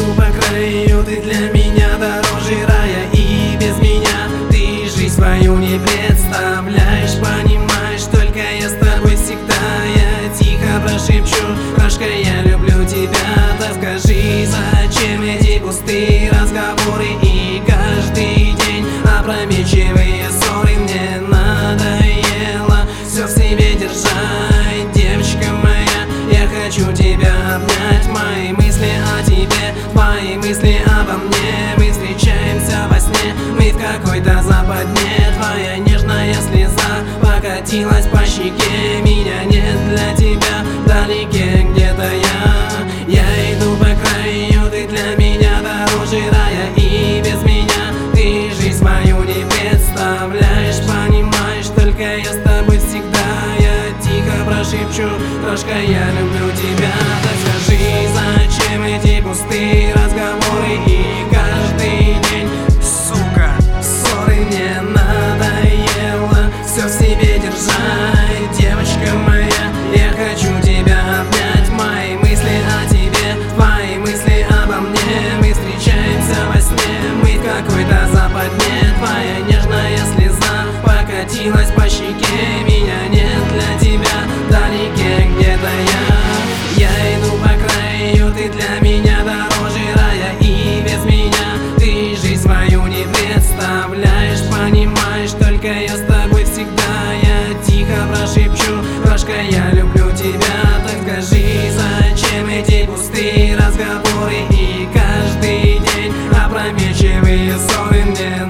иду по краю, ты для меня дороже рая. И без меня ты жизнь свою не представляешь. Понимаешь, только я с тобой всегда. Я тихо прошепчу: крошка, я люблю тебя. Да скажи, зачем эти пустые разговоры и каждый день опрометчивые ссоры? Мне надоело все в себе держать, девочка моя. Я хочу тебя обнять, мои мысли о тебе, твои мысли обо мне. Мы встречаемся во сне, мы в какой-то западне. Твоя нежная слеза покатилась по щеке. Меня нет для тебя, вдалеке где-то я иду по краю, ты для меня дороже рая. И без меня ты жизнь мою не представляешь. Понимаешь, только я с тобой всегда. Я тихо прошепчу: крошка, я люблю тебя. Так скажи, зачем эти пустые разговоры и каждый день, сука, ссоры? Мне надоело все в себе держать, девочка моя. Я хочу тебя обнять, мои мысли о тебе, твои мысли обо мне. Мы встречаемся во сне, мы в какой-то западне. Твоя нежная слеза покатилась по щеке. Меня нет для тебя, вдалеке где-то я иду по краю, ты для меня дороже рая. И без меня ты жизнь свою не представляешь. Понимаешь, только я с тобой всегда. Я тихо прошепчу: крошка, я люблю тебя. Так скажи, зачем эти пустые разговоры и каждый день опрометчивые ссоры? Мне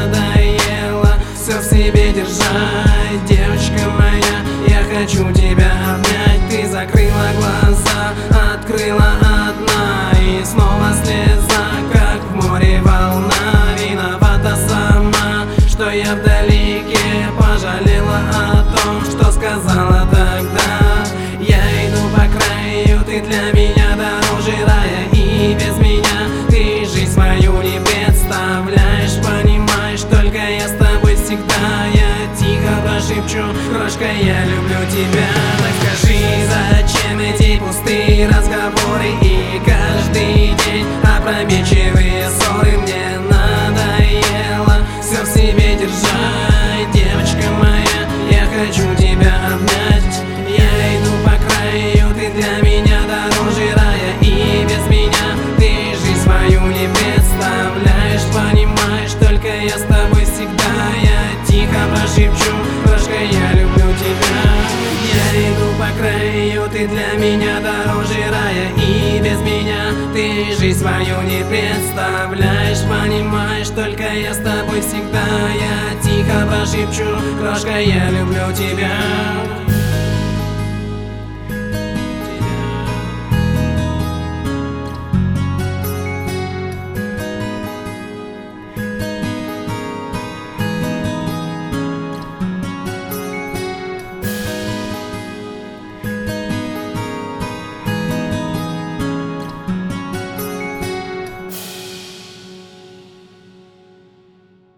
надоело все в себе держать, девочка моя. Я хочу тебя обнять. Ты закрыла глаза, открыла одна, и снова слеза, как в море волна. Виновата сама, что я вдалеке, пожалела о том, что сказала тогда. Я иду по краю, ты для меня дороже рая. И без меня ты жизнь свою не представляешь. Понимаешь, только я с тобой всегда. Я тихо прошепчу: крошка, я люблю тебя. Так скажи, зачем эти пустые разговоры и каждый день опрометчивые ссоры? Мне надоело все в себе держать, девочка моя. Я хочу тебя обнять. Я иду по краю, ты для меня дороже рая. И без меня ты жизнь свою не представляешь. Понимаешь, только я с тобой всегда. Я тихо прошепчу: крошка, я люблю тебя. Я иду по краю, ты для меня дороже рая. И без меня ты жизнь свою не представляешь. Понимаешь, только я с тобой всегда. Я тихо прошепчу: крошка, я люблю тебя.